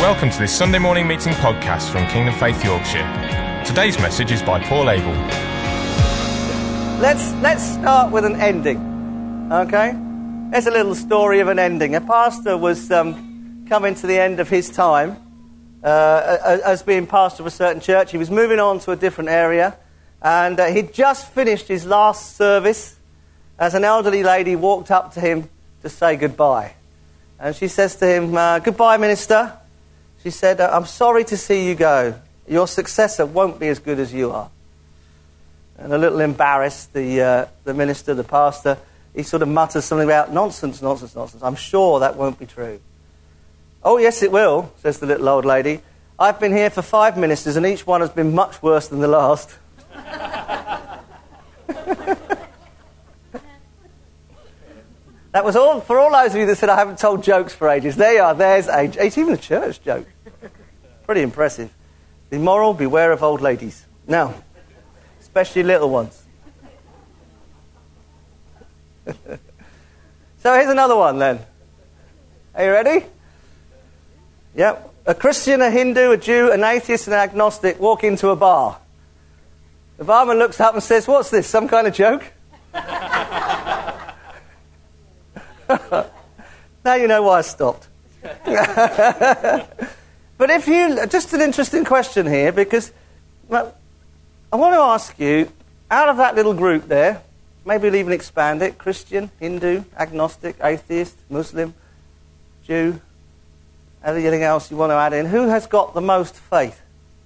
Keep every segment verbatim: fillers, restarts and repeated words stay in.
Welcome to this Sunday morning meeting podcast from Kingdom Faith Yorkshire. Today's message is by Paul Abel. Let's let's start with an ending, okay? There's a little story of an ending. A pastor was um, coming to the end of his time uh, as being pastor of a certain church. He was moving on to a different area, and uh, he'd just finished his last service as an elderly lady walked up to him to say goodbye. And she says to him, uh, "Goodbye, minister." She said, "I'm sorry to see you go. Your successor won't be as good as you are." And a little embarrassed, the uh, the minister, the pastor, he sort of mutters something about nonsense, nonsense, nonsense. "I'm sure that won't be true." "Oh, yes, it will," says the little old lady. "I've been here for five ministers, and each one has been much worse than the last." That was all for all those of you that said I haven't told jokes for ages. There you are. There's a, it's even a church joke. Pretty impressive. Be moral, beware of old ladies. Now, especially little ones. So here's another one then. Are you ready? Yep. A Christian, a Hindu, a Jew, an atheist and an agnostic walk into a bar. The barman looks up and says, "What's this, some kind of joke?" Now you know why I stopped. But if you, just an interesting question here, because well, I want to ask you, out of that little group there, maybe we'll even expand it, Christian, Hindu, agnostic, atheist, Muslim, Jew, anything else you want to add in, who has got the most faith?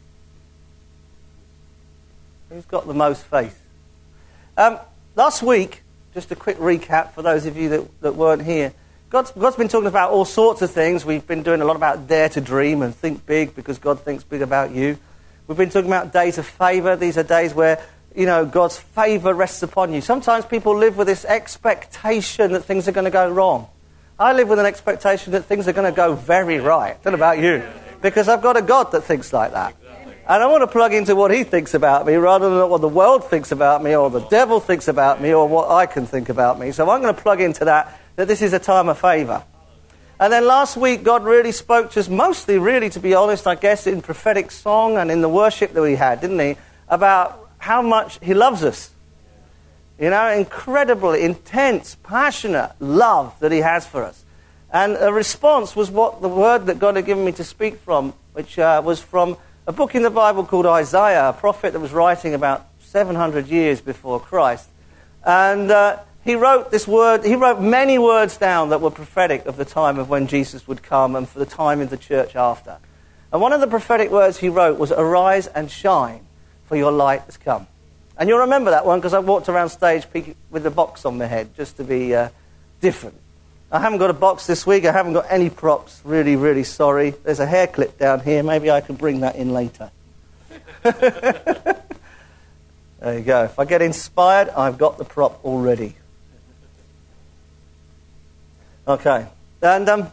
Who's got the most faith? Um, last week, just a quick recap for those of you that, that weren't here. God's, God's been talking about all sorts of things. We've been doing a lot about dare to dream and think big because God thinks big about you. We've been talking about days of favour. These are days where, you know, God's favour rests upon you. Sometimes people live with this expectation that things are going to go wrong. I live with an expectation that things are going to go very right. I don't know about you. Because I've got a God that thinks like that. And I want to plug into what he thinks about me rather than what the world thinks about me or the devil thinks about me or what I can think about me. So I'm going to plug into that, that this is a time of favour. And then last week, God really spoke to us, mostly really, to be honest, I guess, in prophetic song and in the worship that we had, didn't he? About how much he loves us. You know, incredible, intense, passionate love that he has for us. And a response was what the word that God had given me to speak from, which uh, was from a book in the Bible called Isaiah, a prophet that was writing about seven hundred years before Christ. And uh, he wrote this word, he wrote many words down that were prophetic of the time of when Jesus would come and for the time in the church after. And one of the prophetic words he wrote was, "Arise and shine, for your light has come." And you'll remember that one because I walked around stage with the box on my head just to be uh, different. I haven't got a box this week. I haven't got any props. Really, really sorry. There's a hair clip down here. Maybe I can bring that in later. There you go. If I get inspired, I've got the prop already. Okay. And um,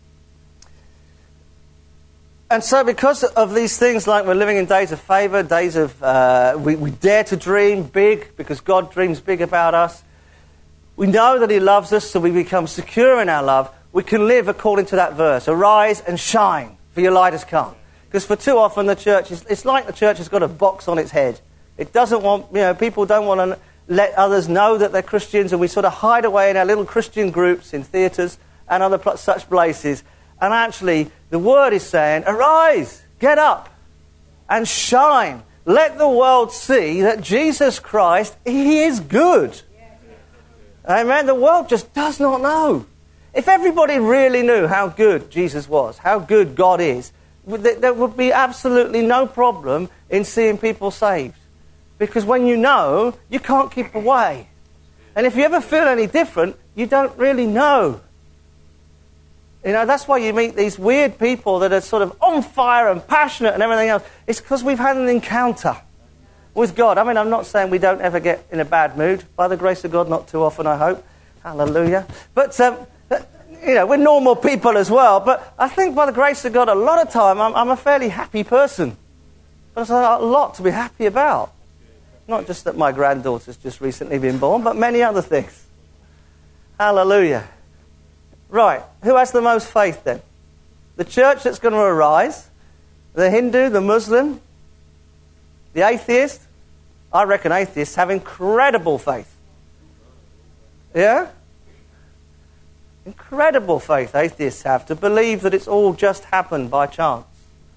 and so because of these things, like we're living in days of favour, days of uh, we, we dare to dream big because God dreams big about us. We know that he loves us, so we become secure in our love. We can live according to that verse. Arise and shine, for your light has come. Because for too often the church, is, it's like the church has got a box on its head. It doesn't want, you know, people don't want to let others know that they're Christians, and we sort of hide away in our little Christian groups in theatres and other pl- such places. And actually, the word is saying, arise, get up, and shine. Let the world see that Jesus Christ, he is good. Amen. The world just does not know. If everybody really knew how good Jesus was, how good God is, there would be absolutely no problem in seeing people saved. Because when you know, you can't keep away. And if you ever feel any different, you don't really know. You know, that's why you meet these weird people that are sort of on fire and passionate and everything else. It's because we've had an encounter with God. I mean, I'm not saying we don't ever get in a bad mood. By the grace of God, not too often, I hope. Hallelujah. But, um, you know, we're normal people as well. But I think by the grace of God, a lot of time, I'm, I'm a fairly happy person. There's a lot to be happy about. Not just that my granddaughter's just recently been born, but many other things. Hallelujah. Right. Who has the most faith then? the church that's going to arise, the Hindu, the Muslim, the atheist. I reckon atheists have incredible faith. Yeah? Incredible faith atheists have to believe that it's all just happened by chance.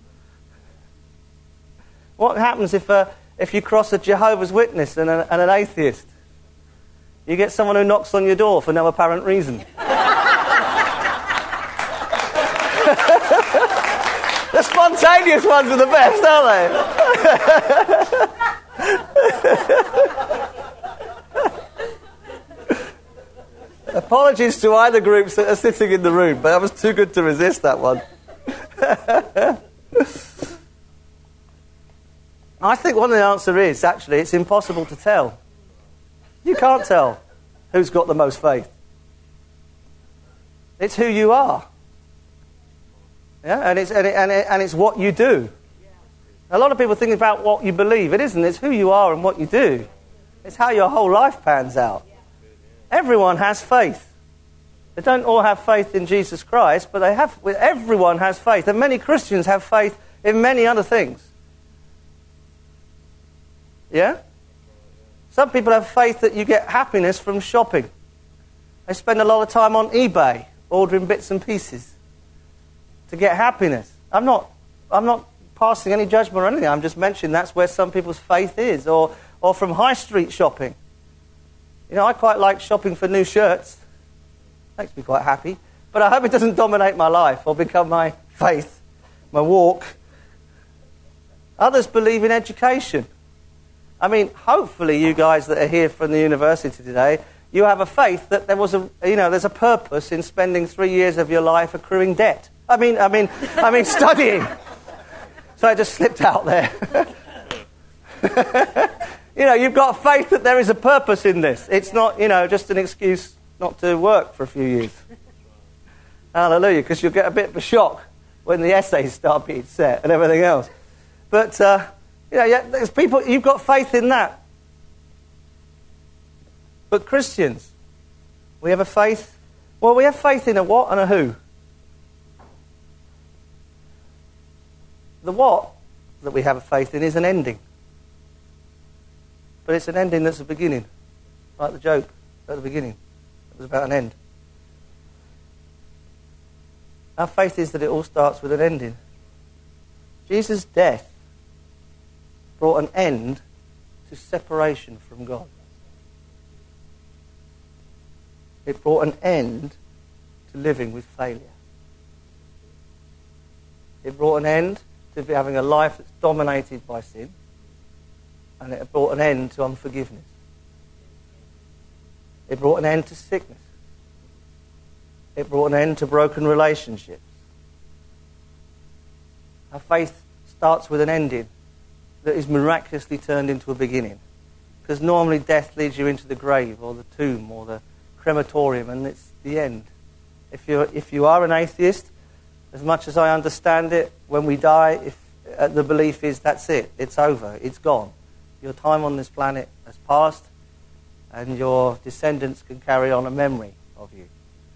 What happens if uh, if you cross a Jehovah's Witness and, a, and an atheist? You get someone who knocks on your door for no apparent reason. The spontaneous ones are the best, aren't they? Apologies to either groups that are sitting in the room, but that was too good to resist, that one. I think one of the answer is, actually, it's impossible to tell. You can't tell who's got the most faith. It's who you are. Yeah, and it's and, it, and, it, and it's what you do. A lot of people think about what you believe. It isn't. It's who you are and what you do. It's how your whole life pans out. Everyone has faith. They don't all have faith in Jesus Christ, but they have. Everyone has faith, and many Christians have faith in many other things. Yeah? Some people have faith that you get happiness from shopping. They spend a lot of time on eBay ordering bits and pieces to get happiness. I'm not I'm not passing any judgment or anything. I'm just mentioning that's where some people's faith is. Or or from high street shopping. You know, I quite like shopping for new shirts. Makes me quite happy. But I hope it doesn't dominate my life or become my faith, my walk. Others believe in education. I mean, hopefully you guys that are here from the university today, you have a faith that there was a, you know, there's a purpose in spending three years of your life accruing debt. I mean, I mean, I mean, studying. So I just slipped out there. You know, you've got faith that there is a purpose in this. It's not, you know, just an excuse not to work for a few years. Hallelujah, because you'll get a bit of a shock when the essays start being set and everything else. But, uh, you know, yeah, there's people, you've got faith in that. But Christians, we have a faith, well, we have faith in a what and a who. The what that we have a faith in is an ending. But it's an ending that's a beginning. Like the joke at the beginning. It was about an end. Our faith is that it all starts with an ending. Jesus' death brought an end to separation from God. It brought an end to living with failure. It brought an end to having a life that's dominated by sin. And it brought an end to unforgiveness. It brought an end to sickness. It brought an end to broken relationships. Our faith starts with an ending that is miraculously turned into a beginning. Because normally death leads you into the grave or the tomb or the crematorium, and it's the end. If you're, if you are an atheist, as much as I understand it, when we die, if uh, the belief is that's it, it's over, it's gone. Your time on this planet has passed, and your descendants can carry on a memory of you.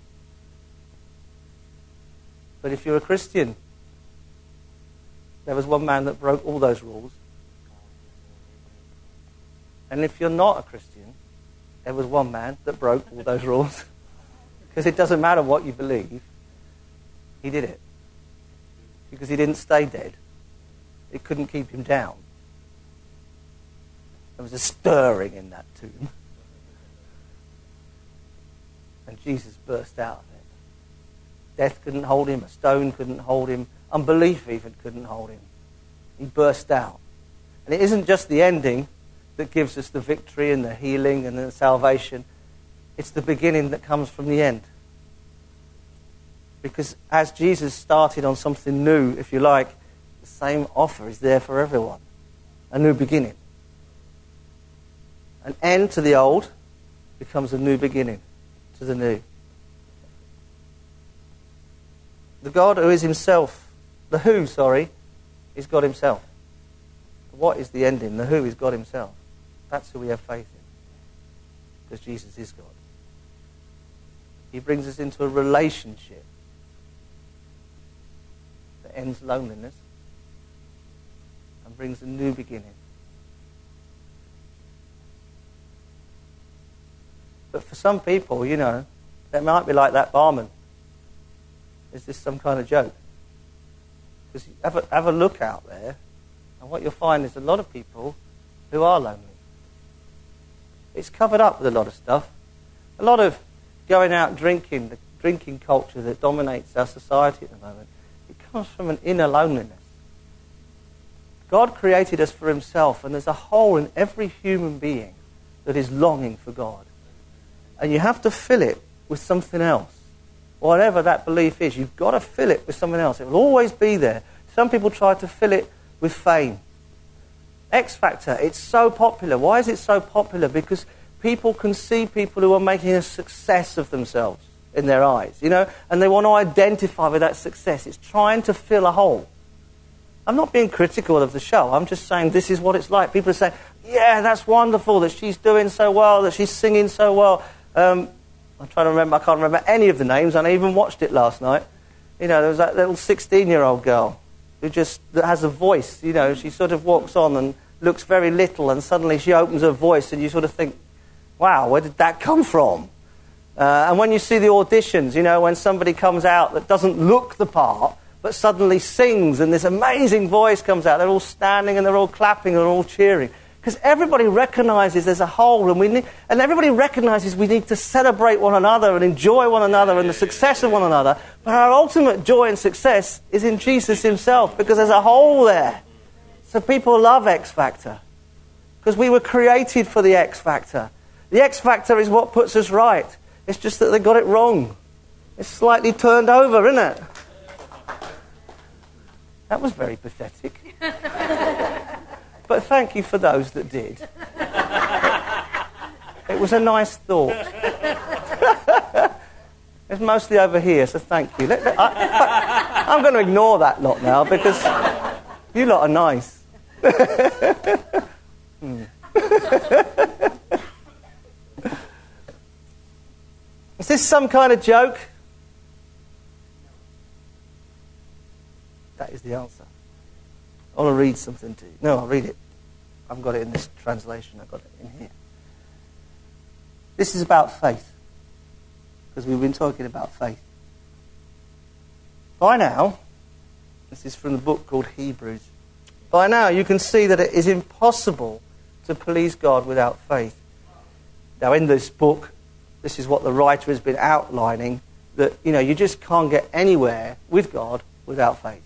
But if you're a Christian, there was one man that broke all those rules. And if you're not a Christian, there was one man that broke all those rules. Because it doesn't matter what you believe, he did it. Because he didn't stay dead. It couldn't keep him down. There was a stirring in that tomb. And Jesus burst out of it. Death couldn't hold him, a stone couldn't hold him, unbelief even couldn't hold him. He burst out. And it isn't just the ending that gives us the victory and the healing and the salvation. It's the beginning that comes from the end. Because as Jesus started on something new, if you like, the same offer is there for everyone. A new beginning. An end to the old becomes a new beginning to the new. The God who is himself, the who, sorry, is God himself. The what is the ending, the who is God himself. That's who we have faith in. Because Jesus is God. He brings us into a relationship. that ends loneliness and brings a new beginning. But for some people, you know, they might be like that barman. Is this some kind of joke? Because have a, have a look out there, and what you'll find is a lot of people who are lonely. It's covered up with a lot of stuff. A lot of going out drinking, the drinking culture that dominates our society at the moment, it comes from an inner loneliness. God created us for himself, and there's a hole in every human being that is longing for God. And you have to fill it with something else. Whatever that belief is, you've got to fill it with something else. It will always be there. Some people try to fill it with fame. X Factor, it's so popular. Why is it so popular? Because people can see people who are making a success of themselves in their eyes, you know, and they want to identify with that success. It's trying to fill a hole. I'm not being critical of the show. I'm just saying this is what it's like. People are saying, yeah, that's wonderful that she's doing so well, that she's singing so well. Um, I'm trying to remember, I can't remember any of the names, and I even watched it last night. You know, there was that little sixteen-year-old girl who just that has a voice, you know, she sort of walks on and looks very little, and suddenly she opens her voice, and you sort of think, wow, where did that come from? Uh, and when you see the auditions, you know, when somebody comes out that doesn't look the part, but suddenly sings, and this amazing voice comes out, they're all standing and they're all clapping and they're all cheering. Because everybody recognises there's a hole, and we need, and everybody recognises we need to celebrate one another and enjoy one another and the success of one another. But our ultimate joy and success is in Jesus himself, because there's a hole there. So people love X Factor, because we were created for the X Factor. The X Factor is what puts us right. It's just that they got it wrong. It's slightly turned over, isn't it? That was very pathetic. But thank you for those that did. It was a nice thought. It's mostly over here, so thank you. Let, let, I, I'm going to ignore that lot now, because you lot are nice. hmm. Is this some kind of joke? That is the answer. I want to read something to you. No, I'll read it. I've got it in this translation. I've got it in here. This is about faith, because we've been talking about faith. By now, this is from the book called Hebrews. By now, you can see that it is impossible to please God without faith. Now, in this book, this is what the writer has been outlining, that, you know, you just can't get anywhere with God without faith.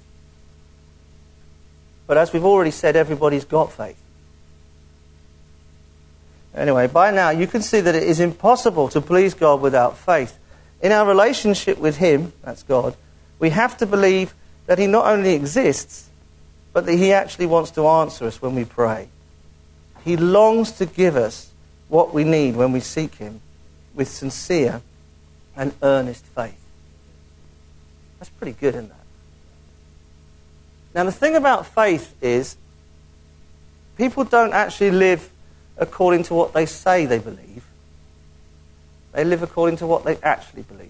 But as we've already said, everybody's got faith. Anyway, by now you can see that it is impossible to please God without faith. In our relationship with him, that's God, we have to believe that he not only exists, but that he actually wants to answer us when we pray. He longs to give us what we need when we seek him with sincere and earnest faith. That's pretty good, isn't that? Now, the thing about faith is people don't actually live according to what they say they believe. They live according to what they actually believe.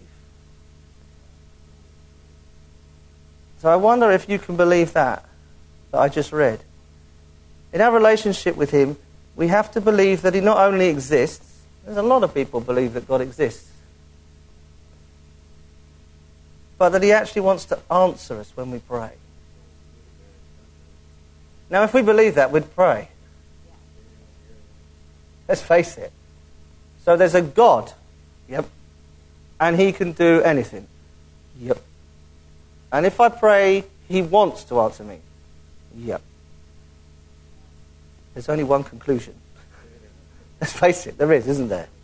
So I wonder if you can believe that, that I just read. In our relationship with him, we have to believe that he not only exists, there's a lot of people believe that God exists, but that he actually wants to answer us when we pray. Now, if we believe that, we'd pray. Let's face it. So there's a God. Yep. And he can do anything. Yep. And if I pray, he wants to answer me. Yep. There's only one conclusion. Let's face it, there is, isn't there?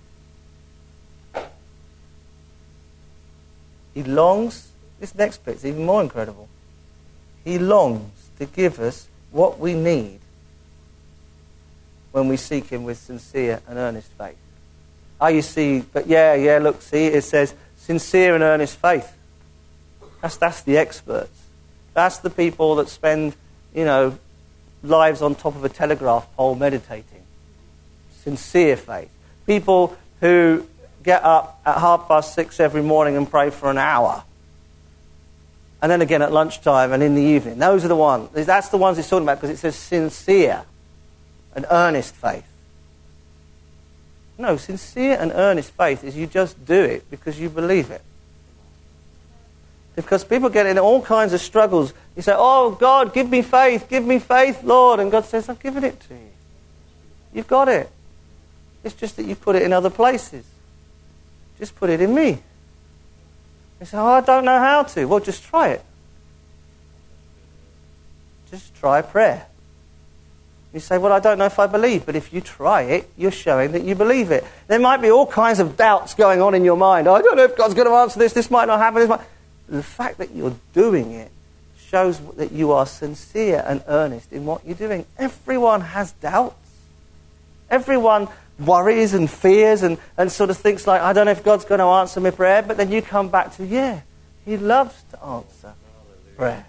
He longs, this next bit's even more incredible. He longs to give us what we need when we seek him with sincere and earnest faith. Oh, you see, but yeah, yeah, look, see, it says sincere and earnest faith. That's, that's the experts. That's the people that spend, you know, lives on top of a telegraph pole meditating. Sincere faith. People who get up at half past six every morning and pray for an hour. And then again at lunchtime and in the evening. Those are the ones. That's the ones it's talking about because it says sincere and earnest faith. No, sincere and earnest faith is you just do it because you believe it. Because people get in all kinds of struggles. You say, oh, God, give me faith, give me faith, Lord. And God says, I've given it to you. You've got it. It's just that you put it in other places. Just put it in me. You say, oh, I don't know how to. Well, just try it. Just try prayer. You say, well, I don't know if I believe. But if you try it, you're showing that you believe it. There might be all kinds of doubts going on in your mind. I don't know if God's going to answer this. This might not happen. This might... The fact that you're doing it shows that you are sincere and earnest in what you're doing. Everyone has doubts. Everyone worries and fears and, and sort of thinks like, I don't know if God's going to answer my prayer. But then you come back to, yeah, he loves to answer prayer.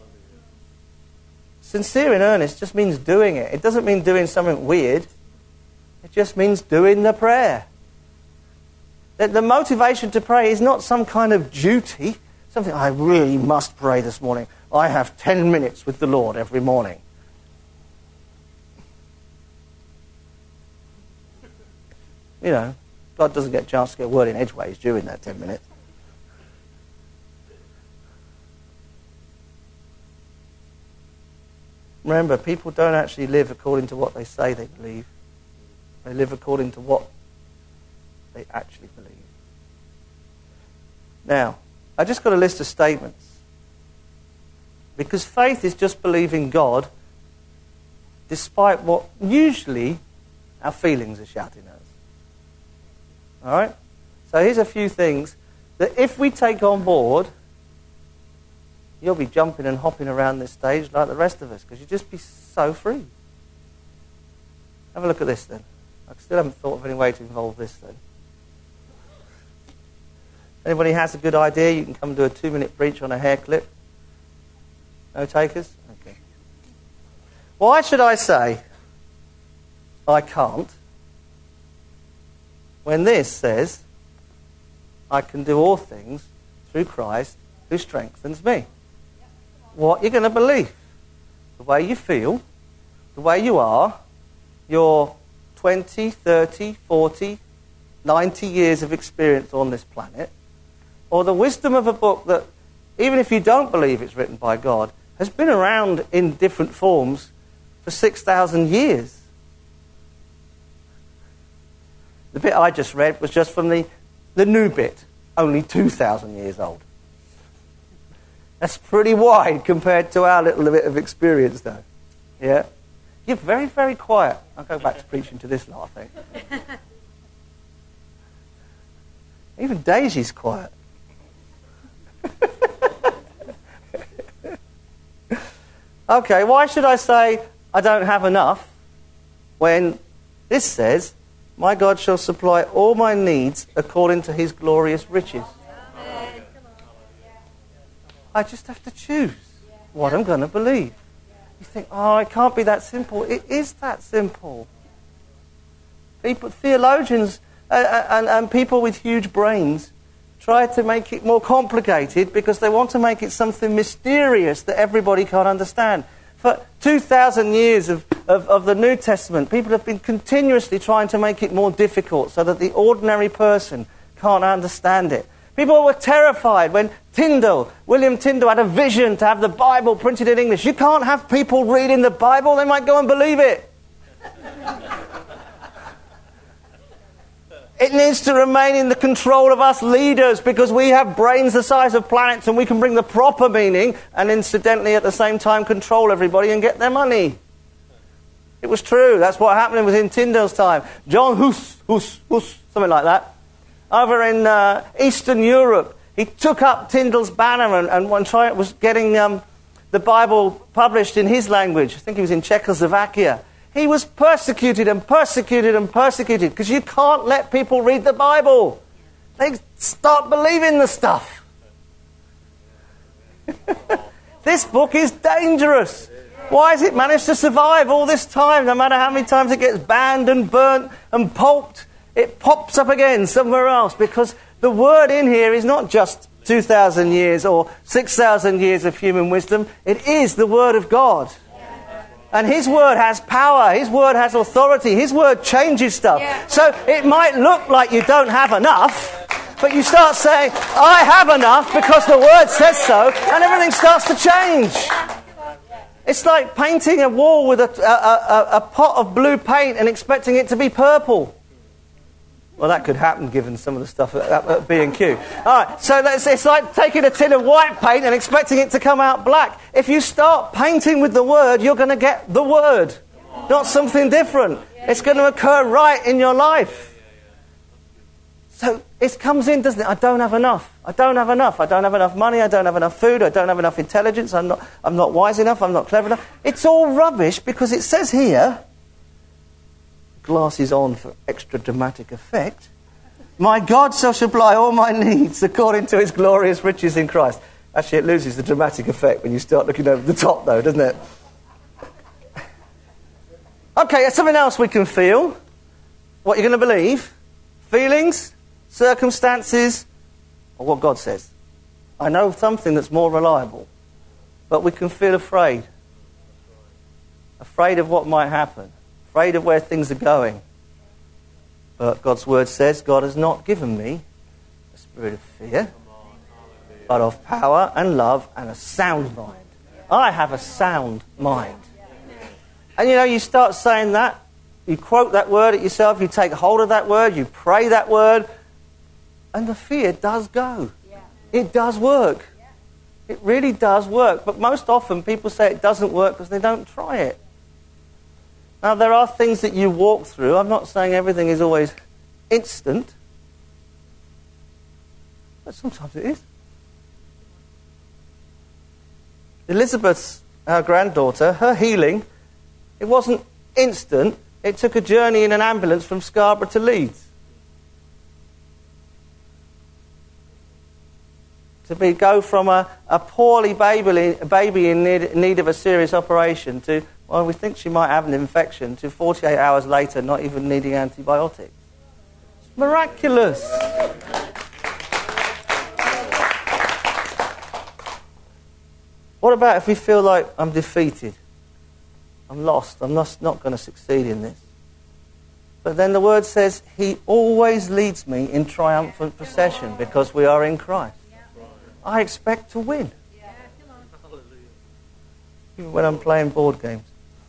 Sincere and earnest just means doing it. It doesn't mean doing something weird. It just means doing the prayer. The, the motivation to pray is not some kind of duty, something I really must pray this morning. I have ten minutes with the Lord every morning. You know, God doesn't get a chance to get a word in edgeways during that ten minutes. Remember, people don't actually live according to what they say they believe. They live according to what they actually believe. Now, I just got a list of statements. Because faith is just believing God despite what usually our feelings are shouting at us. All right? So here's a few things that if we take on board, you'll be jumping and hopping around this stage like the rest of us because you'll just be so free. Have a look at this then. I still haven't thought of any way to involve this then. Anybody has a good idea, you can come do a two-minute preach on a hair clip. No takers? Okay. Why should I say I can't when this says I can do all things through Christ who strengthens me? What you're going to believe, the way you feel, the way you are, your twenty, thirty, forty, ninety years of experience on this planet, or the wisdom of a book that, even if you don't believe it's written by God, has been around in different forms for six thousand years. The bit I just read was just from the, the new bit, only two thousand years old. That's pretty wide compared to our little bit of experience, though. Yeah? You're very, very quiet. I'll go back to preaching to this lot, I think. Even Daisy's quiet. Okay, why should I say I don't have enough when this says, my God shall supply all my needs according to his glorious riches? I just have to choose what I'm going to believe. You think, oh, it can't be that simple. It is that simple. People, theologians uh, and, and people with huge brains try to make it more complicated because they want to make it something mysterious that everybody can't understand. For two thousand years of, of, of the New Testament, people have been continuously trying to make it more difficult so that the ordinary person can't understand it. People were terrified when Tyndale, William Tyndale, had a vision to have the Bible printed in English. You can't have people reading the Bible, they might go and believe it. It needs to remain in the control of us leaders because we have brains the size of planets and we can bring the proper meaning and incidentally at the same time control everybody and get their money. It was true. That's what happened within Tyndale's time. John Hus, Hus, Hus, something like that. Over in uh, Eastern Europe, he took up Tyndale's banner and, and one try, was getting um, the Bible published in his language. I think he was in Czechoslovakia. He was persecuted and persecuted and persecuted because you can't let people read the Bible. They start believing the stuff. This book is dangerous. Why has it managed to survive all this time? No matter how many times it gets banned and burnt and pulped, it pops up again somewhere else because the word in here is not just two thousand years or six thousand years of human wisdom. It is the Word of God. And His Word has power. His Word has authority. His Word changes stuff. Yeah. So it might look like you don't have enough, but you start saying, I have enough because the Word says so, and everything starts to change. It's like painting a wall with a, a, a, a pot of blue paint and expecting it to be purple. Well, that could happen given some of the stuff at, at B and Q. All right, so that's, it's like taking a tin of white paint and expecting it to come out black. If you start painting with the Word, you're going to get the Word, not something different. It's going to occur right in your life. So it comes in, doesn't it? I don't have enough. I don't have enough. I don't have enough money. I don't have enough food. I don't have enough intelligence. I'm not, I'm not wise enough. I'm not clever enough. It's all rubbish because it says here, glasses on for extra dramatic effect, my God shall supply all my needs according to His glorious riches in Christ. Actually, it loses the dramatic effect when you start looking over the top, though, doesn't it? Okay, something else we can feel. What you're going to believe. Feelings, circumstances, or what God says. I know something that's more reliable, but we can feel afraid. Afraid of what might happen. Afraid of where things are going. But God's Word says, God has not given me a spirit of fear, but of power and love and a sound mind. I have a sound mind. And you know, you start saying that, you quote that word at yourself, you take hold of that word, you pray that word, and the fear does go. It does work. It really does work. But most often people say it doesn't work because they don't try it. Now, there are things that you walk through. I'm not saying everything is always instant. But sometimes it is. Elizabeth's, our granddaughter, her healing, it wasn't instant. It took a journey in an ambulance from Scarborough to Leeds. To be, go from a, a poorly baby, a baby in need, in need of a serious operation to, well, we think she might have an infection, to forty-eight hours later not even needing antibiotics. It's miraculous. What about if we feel like I'm defeated? I'm lost. I'm not, not going to succeed in this. But then the Word says, He always leads me in triumphant procession because we are in Christ. I expect to win. Even when I'm playing board games.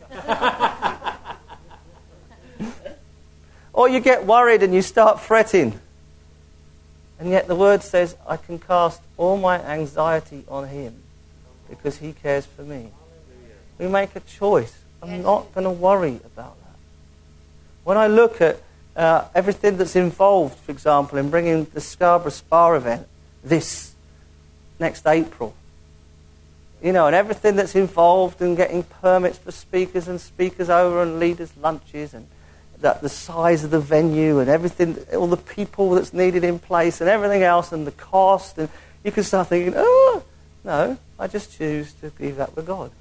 Or you get worried and you start fretting. And yet the Word says, I can cast all my anxiety on Him because He cares for me. We make a choice. I'm not going to worry about that. When I look at uh, everything that's involved, for example, in bringing the Scarborough Spa event this next April, you know, and everything that's involved in getting permits for speakers and speakers over and leaders' lunches and that the size of the venue and everything, all the people that's needed in place and everything else and the cost, and you can start thinking, oh, no, I just choose to leave that with God.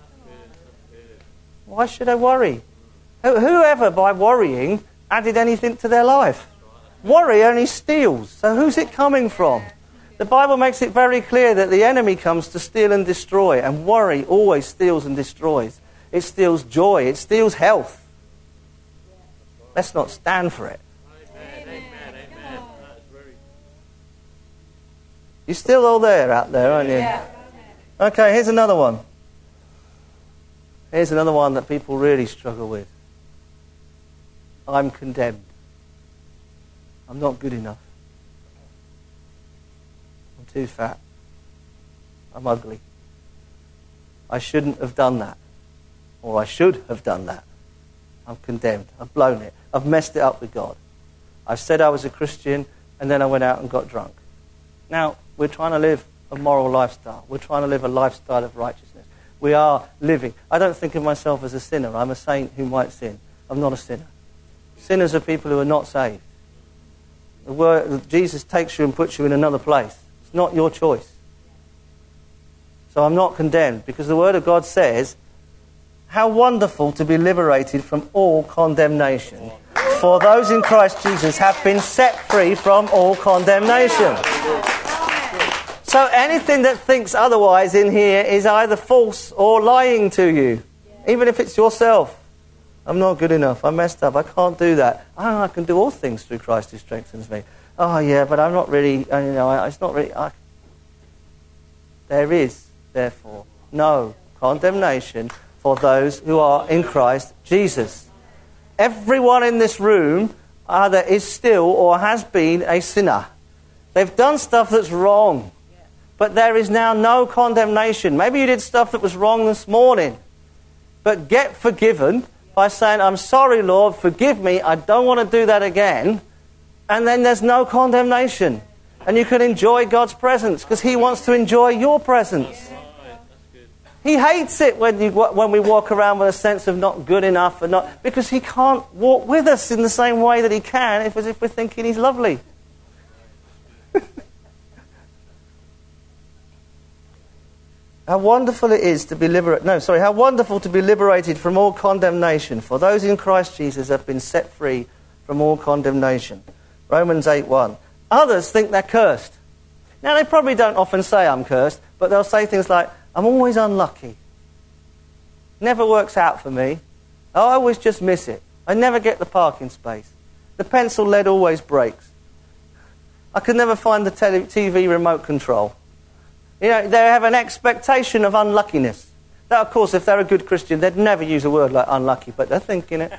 Why should I worry? Whoever, by worrying, added anything to their life? Worry only steals. So who's it coming from? The Bible makes it very clear that the enemy comes to steal and destroy, and worry always steals and destroys. It steals joy. It steals health. Let's not stand for it. Amen. Amen. You're still all there out there, aren't you? Yeah. Okay, here's another one. Here's another one that people really struggle with. I'm condemned. I'm not good enough. I'm too fat. I'm ugly. I shouldn't have done that. Or I should have done that. I'm condemned. I've blown it. I've messed it up with God. I've said I was a Christian and then I went out and got drunk. Now, we're trying to live a moral lifestyle. We're trying to live a lifestyle of righteousness. We are living. I don't think of myself as a sinner. I'm a saint who might sin. I'm not a sinner. Sinners are people who are not saved. The word, Jesus takes you and puts you in another place. It's not your choice. So I'm not condemned because the Word of God says, how wonderful to be liberated from all condemnation. For those in Christ Jesus have been set free from all condemnation. So anything that thinks otherwise in here is either false or lying to you, even if it's yourself. I'm not good enough. I messed up. I can't do that. Oh, I can do all things through Christ who strengthens me. Oh, yeah, but I'm not really, you know, I, it's not really... I... There is, therefore, no condemnation for those who are in Christ Jesus. Everyone in this room either is still or has been a sinner. They've done stuff that's wrong. But there is now no condemnation. Maybe you did stuff that was wrong this morning. But get forgiven by saying, I'm sorry, Lord, forgive me, I don't want to do that again. And then there's no condemnation. And you can enjoy God's presence because he wants to enjoy your presence. He hates it when, you, when we walk around with a sense of not good enough, and not because he can't walk with us in the same way that he can if, as if we're thinking he's lovely. How wonderful it is to be liberated. No, sorry. How wonderful to be liberated from all condemnation. For those in Christ Jesus have been set free from all condemnation. Romans eight one. Others think they're cursed. Now, they probably don't often say I'm cursed, but they'll say things like, I'm always unlucky. Never works out for me. I always just miss it. I never get the parking space. The pencil lead always breaks. I can never find the tele- T V remote control. You know, they have an expectation of unluckiness. Now, of course, if they're a good Christian, they'd never use a word like unlucky, but they're thinking it.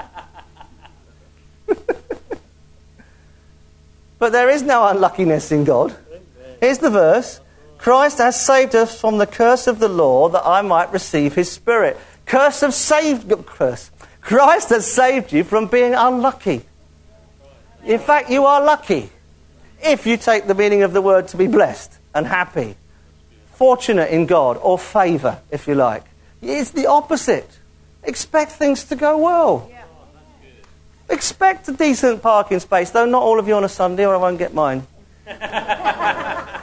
But there is no unluckiness in God. Here's the verse. Christ has saved us from the curse of the law that I might receive his Spirit. Curse of saved... Curse. Christ has saved you from being unlucky. In fact, you are lucky if you take the meaning of the word to be blessed and happy. Fortunate in God, or favour, if you like. It's the opposite. Expect things to go well. Yeah. Expect a decent parking space, though not all of you on a Sunday, or I won't get mine. I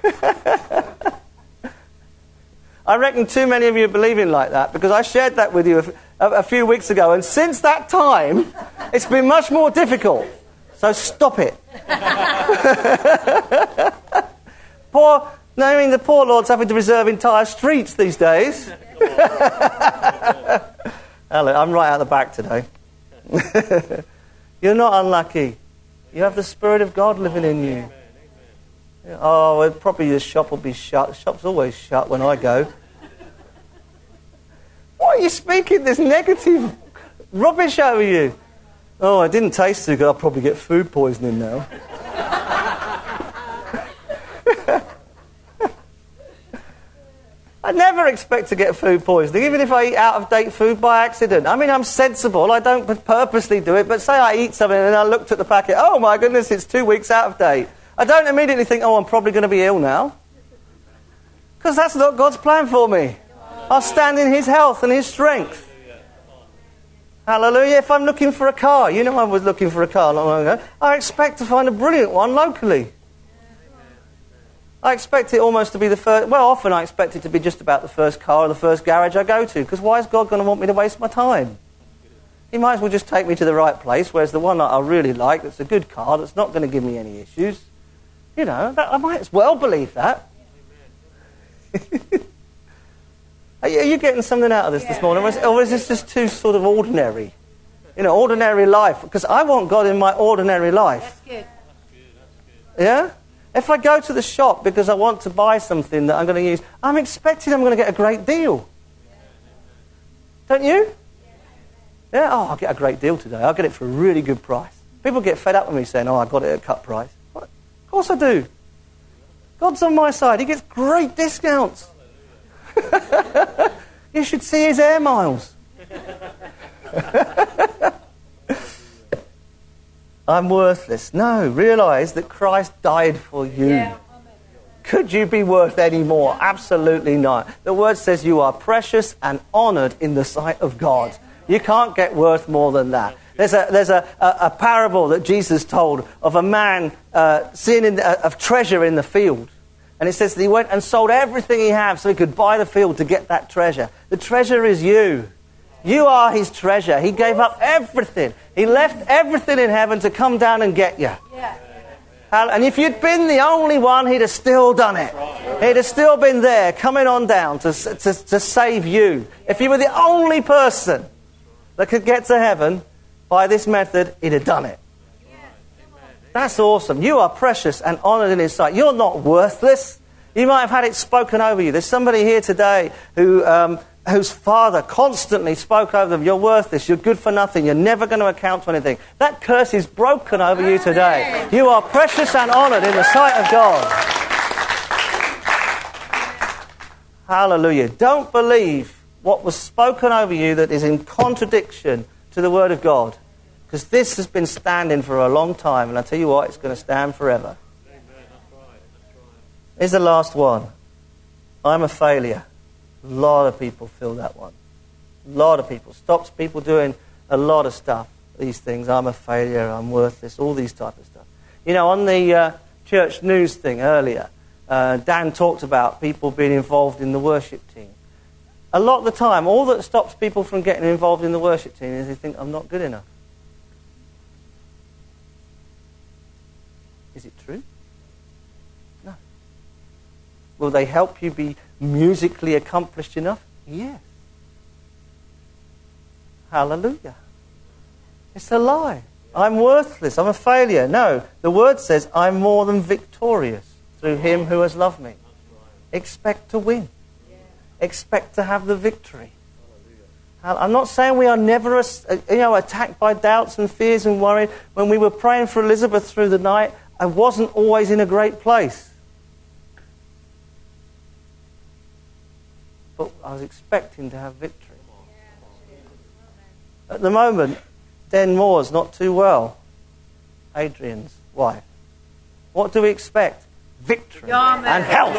reckon too many of you are believing like that, because I shared that with you a, a, a few weeks ago, and since that time, it's been much more difficult. So stop it. Poor... No, I mean, the poor Lord's having to reserve entire streets these days. Hello, I'm right out the back today. You're not unlucky. You have the Spirit of God living in you. Oh, well, probably the shop will be shut. The shop's always shut when I go. Why are you speaking this negative rubbish over you? Oh, I didn't taste too good. I'll probably get food poisoning now. I never expect to get food poisoning, even if I eat out-of-date food by accident. I mean, I'm sensible. I don't purposely do it. But say I eat something and I looked at the packet. Oh, my goodness, it's two weeks out of date. I don't immediately think, oh, I'm probably going to be ill now. Because that's not God's plan for me. I'll stand in his health and his strength. Hallelujah. If I'm looking for a car, you know I was looking for a car not long ago, I expect to find a brilliant one locally. I expect it almost to be the first... Well, often I expect it to be just about the first car or the first garage I go to, because why is God going to want me to waste my time? He might as well just take me to the right place, whereas the one that I really like, that's a good car, that's not going to give me any issues, you know, that, I might as well believe that. Are, you, are you getting something out of this yeah. this morning, or is, or is this just too sort of ordinary? You know, ordinary life, because I want God in my ordinary life. That's good. Yeah? If I go to the shop because I want to buy something that I'm going to use, I'm expecting I'm going to get a great deal. Don't you? Yeah, oh, I'll get a great deal today. I'll get it for a really good price. People get fed up with me saying, oh, I got it at cut price. What? Of course I do. God's on my side. He gets great discounts. You should see his air miles. I'm worthless. No, realise that Christ died for you. Yeah. Could you be worth any more? Absolutely not. The word says you are precious and honoured in the sight of God. You can't get worth more than that. There's a there's a, a, a parable that Jesus told of a man uh, seeing in the, a, a treasure in the field. And it says that he went and sold everything he had so he could buy the field to get that treasure. The treasure is you. You are his treasure. He gave up everything. He left everything in heaven to come down and get you. Yeah. And if you'd been the only one, he'd have still done it. He'd have still been there, coming on down to, to, to save you. If you were the only person that could get to heaven by this method, he'd have done it. That's awesome. You are precious and honoured in his sight. You're not worthless. You might have had it spoken over you. There's somebody here today who... Um, whose father constantly spoke over them, you're worthless, you're good for nothing, you're never going to account for anything. That curse is broken over you today. You are precious and honoured in the sight of God. Hallelujah. Don't believe what was spoken over you that is in contradiction to the Word of God. Because this has been standing for a long time, and I tell you what, it's going to stand forever. Here's the last one. I'm a failure. A lot of people feel that one. A lot of people. Stops people doing a lot of stuff. These things. I'm a failure. I'm worthless. All these type of stuff. You know, on the uh, church news thing earlier, uh, Dan talked about people being involved in the worship team. A lot of the time, all that stops people from getting involved in the worship team is they think, I'm not good enough. Is it true? No. Will they help you be musically accomplished enough? Yes. Hallelujah. It's a lie. I'm worthless. I'm a failure. No. The Word says I'm more than victorious through him who has loved me. Expect to win. Expect to have the victory. I'm not saying we are never you know, attacked by doubts and fears and worry. When we were praying for Elizabeth through the night, I wasn't always in a great place. But I was expecting to have victory. At the moment, Den Moore's not too well. Adrian's wife. What do we expect? Victory and health.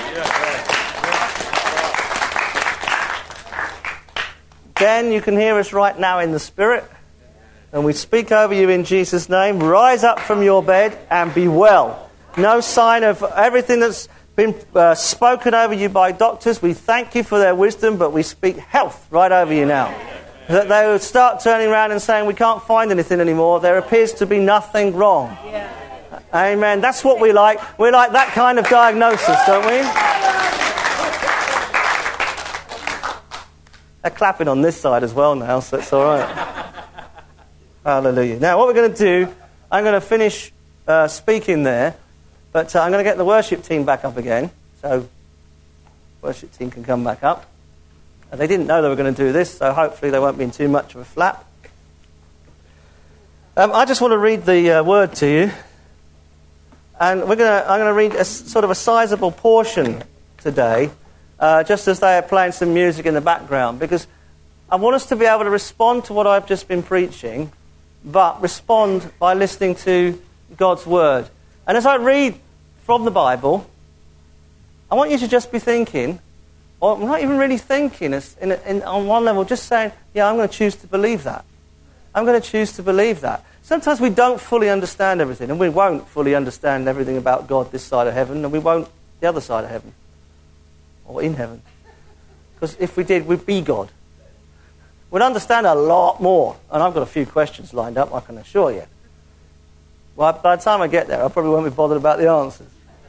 Den, you can hear us right now in the Spirit. And we speak over you in Jesus' name. Rise up from your bed and be well. No sign of everything that's been uh, spoken over you by doctors. We thank you for their wisdom, but we speak health right over you now. That they would start turning around and saying, we can't find anything anymore. There appears to be nothing wrong. Yeah. Amen. That's what we like. We like that kind of diagnosis, don't we? They're clapping on this side as well now, so it's all right. Hallelujah. Now, what we're going to do, I'm going to finish uh, speaking there. But uh, I'm going to get the worship team back up again. So, worship team can come back up. And they didn't know they were going to do this, so hopefully they won't be in too much of a flap. Um, I just want to read the uh, word to you. And we're going to, I'm going to read a, sort of a sizable portion today, uh, just as they are playing some music in the background. Because I want us to be able to respond to what I've just been preaching, but respond by listening to God's word. And as I read from the Bible, I want you to just be thinking, or not even really thinking, in, in, on one level, just saying, yeah, I'm going to choose to believe that. I'm going to choose to believe that. Sometimes we don't fully understand everything, and we won't fully understand everything about God this side of heaven, and we won't the other side of heaven, or in heaven. Because if we did, we'd be God. We'd understand a lot more. And I've got a few questions lined up, I can assure you. Well, by the time I get there, I probably won't be bothered about the answers.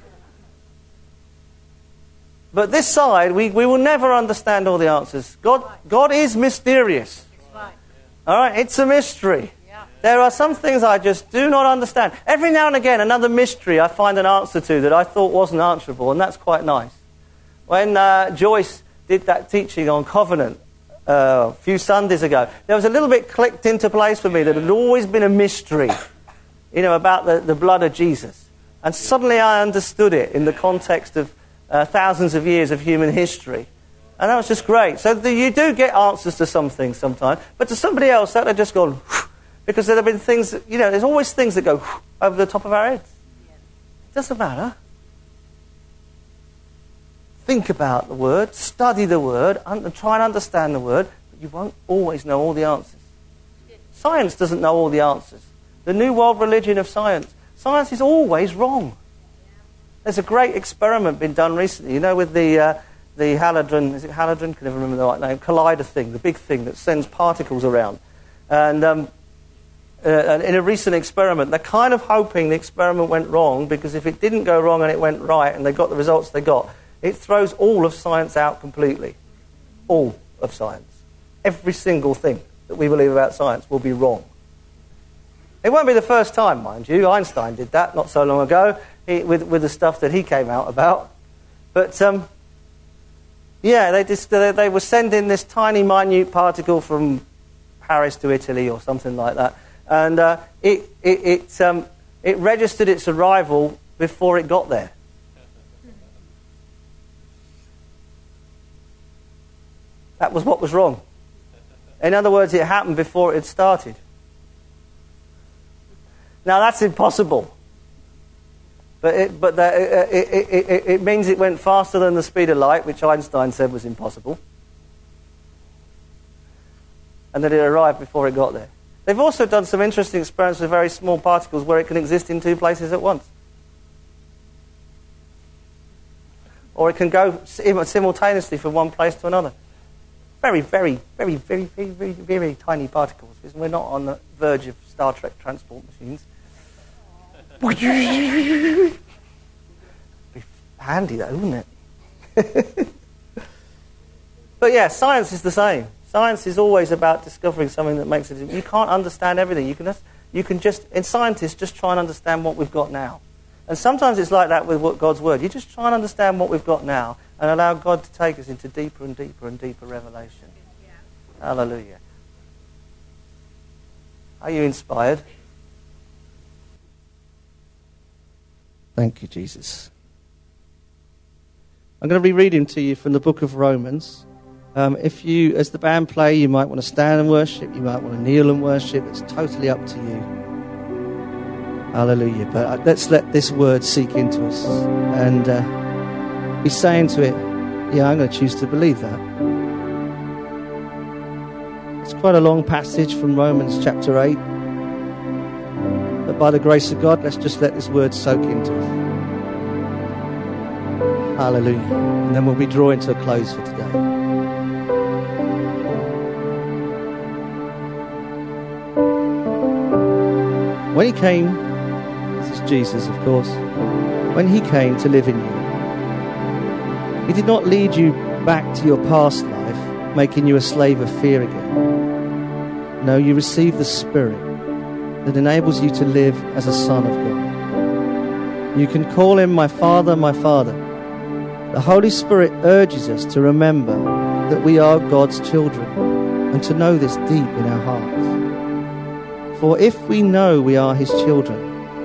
But this side, we, we will never understand all the answers. God, God is mysterious. All right, it's a mystery. There are some things I just do not understand. Every now and again, another mystery I find an answer to that I thought wasn't answerable, and that's quite nice. When uh, Joyce did that teaching on covenant uh, a few Sundays ago, there was a little bit clicked into place for me that had always been a mystery. You know, about the, the blood of Jesus. And suddenly I understood it in the context of uh, thousands of years of human history. And that was just great. So the, you do get answers to some things sometimes, but to somebody else, that had just gone, whoosh, because there have been things, that, you know, there's always things that go whoosh, over the top of our heads. It doesn't matter. Think about the Word, study the Word, and try and understand the Word, but you won't always know all the answers. Science doesn't know all the answers. The New World Religion of Science. Science is always wrong. There's a great experiment been done recently, you know, with the uh, the Hadron, is it Hadron? I can never remember the right name. Collider thing, the big thing that sends particles around. And um, uh, in a recent experiment. They're kind of hoping the experiment went wrong, because if it didn't go wrong and it went right and they got the results they got, it throws all of science out completely. All of science. Every single thing that we believe about science will be wrong. It won't be the first time, mind you. Einstein did that not so long ago he, with, with the stuff that he came out about. But, um, yeah, they, just, they, they were sending this tiny, minute particle from Paris to Italy or something like that. And uh, it, it, it, um, it registered its arrival before it got there. That was what was wrong. In other words, it happened before it had started. Now, that's impossible. But, it, but the, it, it, it, it means it went faster than the speed of light, which Einstein said was impossible. And that it arrived before it got there. They've also done some interesting experiments with very small particles where it can exist in two places at once. Or it can go simultaneously from one place to another. Very, very, very, very, very, very, very, very tiny particles. We're not on the verge of Star Trek transport machines. Be handy though, wouldn't it? But yeah, science is the same. Science is always about discovering something that makes it. You can't understand everything. You can just, you can just, in scientists, just try and understand what we've got now. And sometimes it's like that with what God's word. You just try and understand what we've got now and allow God to take us into deeper and deeper and deeper revelation. Yeah. Hallelujah. Are you inspired? Thank you, Jesus. I'm going to be reading to you from the book of Romans. Um, if you, as the band play, you might want to stand and worship. You might want to kneel and worship. It's totally up to you. Hallelujah. But let's let this word seek into us. And uh, be saying to it, yeah, I'm going to choose to believe that. It's quite a long passage from Romans chapter eight. But by the grace of God, let's just let this word soak into us. Hallelujah. And then we'll be drawing to a close for today. When he came, this is Jesus, of course, when he came to live in you, he did not lead you back to your past life, making you a slave of fear again. No, you received the Spirit that enables you to live as a son of God. You can call him my Father, my Father. The Holy Spirit urges us to remember that we are God's children and to know this deep in our hearts. For if we know we are his children,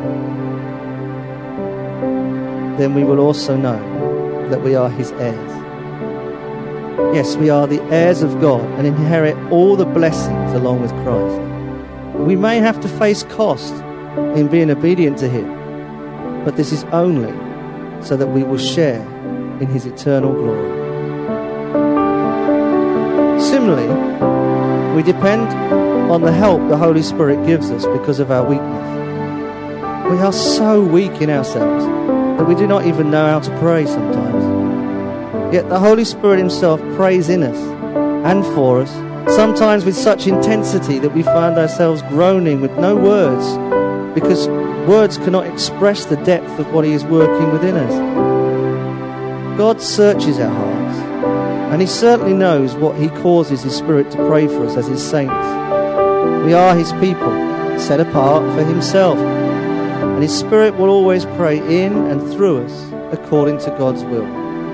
then we will also know that we are his heirs. Yes, we are the heirs of God and inherit all the blessings along with Christ. We may have to face cost in being obedient to him, but this is only so that we will share in his eternal glory. Similarly, we depend on the help the Holy Spirit gives us because of our weakness. We are so weak in ourselves that we do not even know how to pray sometimes. Yet the Holy Spirit himself prays in us and for us, sometimes with such intensity that we find ourselves groaning with no words, because words cannot express the depth of what he is working within us. God searches our hearts, and he certainly knows what he causes his Spirit to pray for us as his saints. We are his people, set apart for himself, and his Spirit will always pray in and through us according to God's will.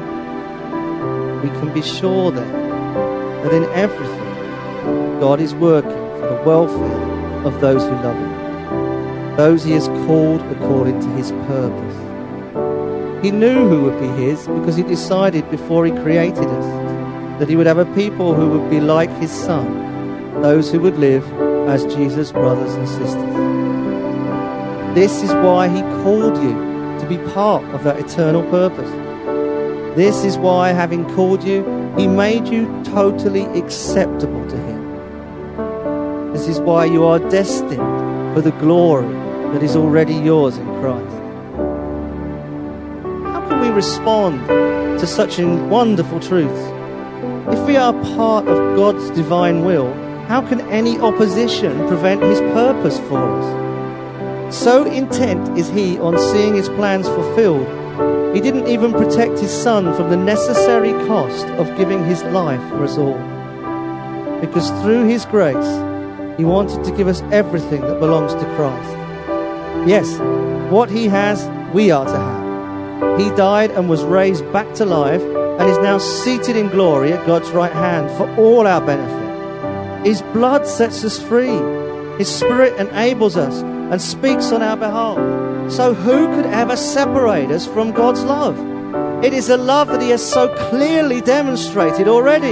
We can be sure then that in everything God is working for the welfare of those who love him, those he has called according to his purpose. He knew who would be his because he decided before he created us that he would have a people who would be like his Son, those who would live as Jesus' brothers and sisters. This is why he called you to be part of that eternal purpose. This is why, having called you, he made you totally acceptable to him. This is why you are destined for the glory that is already yours in Christ. How can we respond to such a wonderful truth? If we are part of God's divine will, how can any opposition prevent his purpose for us? So intent is he on seeing his plans fulfilled, he didn't even protect his son from the necessary cost of giving his life for us all. Because through his grace, he wanted to give us everything that belongs to Christ. Yes, what he has, we are to have. He died and was raised back to life and is now seated in glory at God's right hand for all our benefit. His blood sets us free. His Spirit enables us and speaks on our behalf. So who could ever separate us from God's love? It is a love that he has so clearly demonstrated already.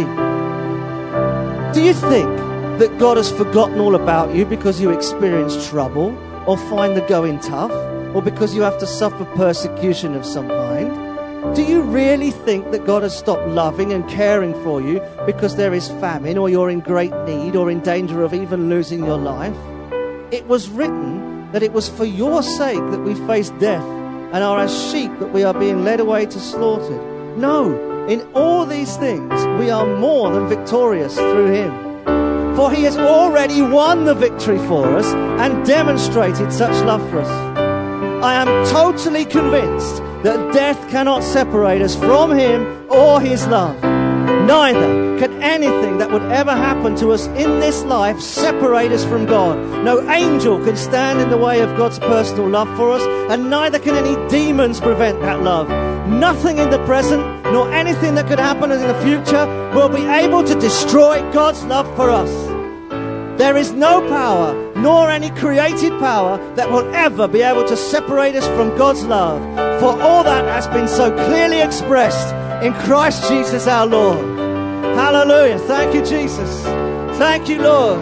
Do you think that God has forgotten all about you because you experience trouble or find the going tough or because you have to suffer persecution of some kind? Do you really think that God has stopped loving and caring for you because there is famine or you're in great need or in danger of even losing your life? It was written that it was for your sake that we face death and are as sheep that we are being led away to slaughter. No, in all these things we are more than victorious through him. For he has already won the victory for us and demonstrated such love for us. I am totally convinced that death cannot separate us from him or his love. Neither can anything that would ever happen to us in this life separate us from God. No angel can stand in the way of God's personal love for us, and neither can any demons prevent that love. Nothing in the present, nor anything that could happen in the future, will be able to destroy God's love for us. There is no power, nor any created power, that will ever be able to separate us from God's love. For all that has been so clearly expressed in Christ Jesus our Lord. Hallelujah. Thank you, Jesus. Thank you, Lord.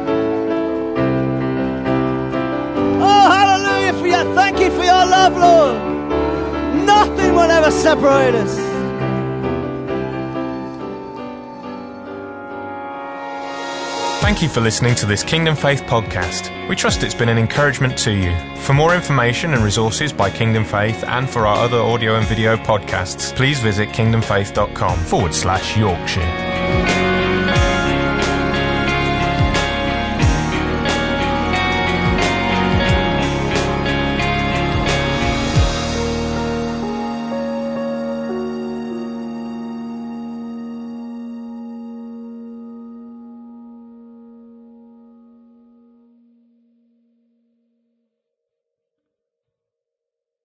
Oh, hallelujah for you. Thank you for your love, Lord. Nothing will ever separate us. Thank you for listening to this Kingdom Faith podcast. We trust it's been an encouragement to you. For more information and resources by Kingdom Faith and for our other audio and video podcasts, please visit kingdomfaith.com forward slash Yorkshire.